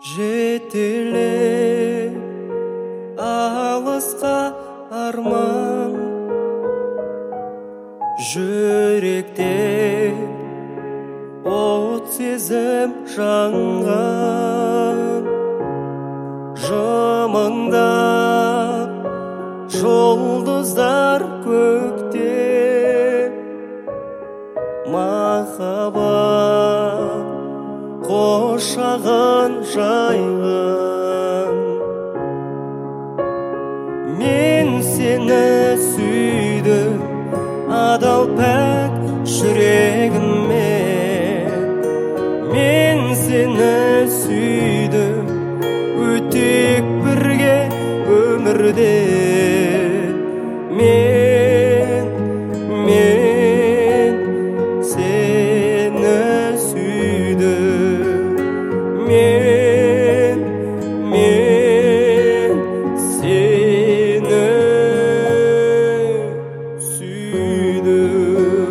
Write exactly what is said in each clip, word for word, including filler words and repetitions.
жетелеп алысқа арман, жүректе от сезім жанған. Жымыңдап жұлдыздар көкте, махаббат қошағын жайған. Мен сені сүйдім адал пәк жүрегіммен. Мен сені сүйдім өтек бірге өмірде. Мен, мен сені сүйдім. Мен, мен сені сүйдім.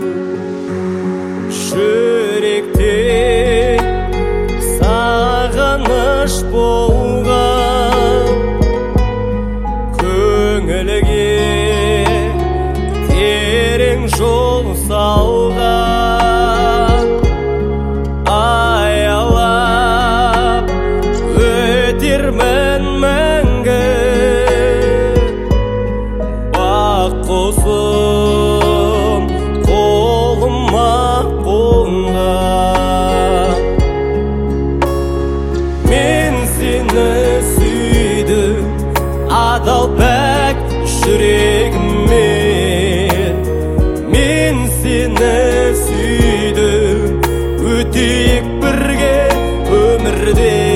Жүректе сағыныш болған, көңілге терең жол салған. Аялап өтермін мәңгі, бақ құсым қолыма қонған. Мен сені сүйдім адал пәк жүрегіммен. Мен сені сүйдім өтек бірге өмірде.